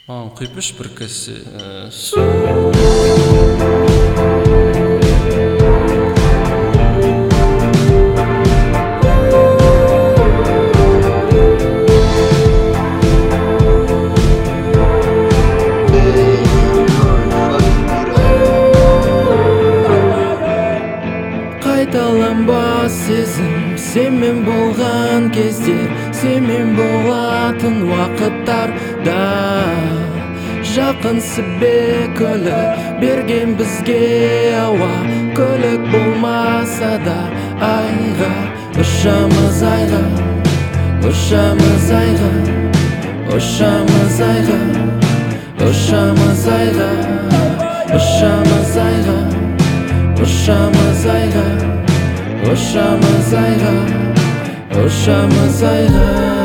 Құйпыш бір кесе су. Қайталанбас сезім сенмен болған кездер, сенмен болатын уақыттарда. Жақынсы бекілі берген бізге ауа, көлік болмаса да айға. Ұшамыз айға, ұшамыз айға, ұшамыз айға, ұшамыз айға, ұшамыз айға, ұшамыз айға, ұшамыз айға, ұшамыз айға.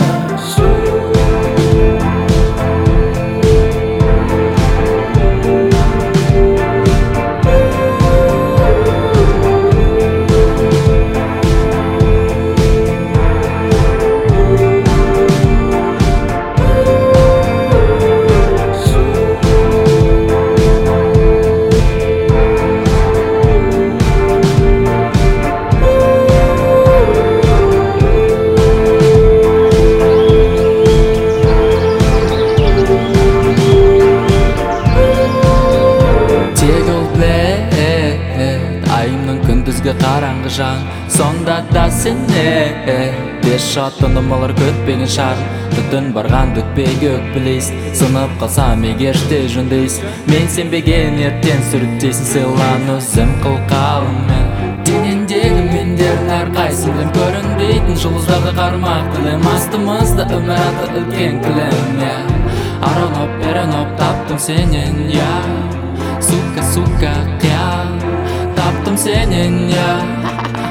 Күндізгі қараңғы жан, сонда да сене бес шаттыным олар көтпеген шар. Түтін барған дүтпеге өкпілейс, сынып қалсам егерште жүндейс. Мен сенбеген ертен сүріттейсін, сыйлан өзім қылқалымен. Денендегі мендердің әрқайсымден көрінбейтін жұлдыздарды қармақ тілім. Астымызда өмір аты үлкен кілем. Ароноп, переноп таптым сенен, сука, сука, қиял. Таптым сенен,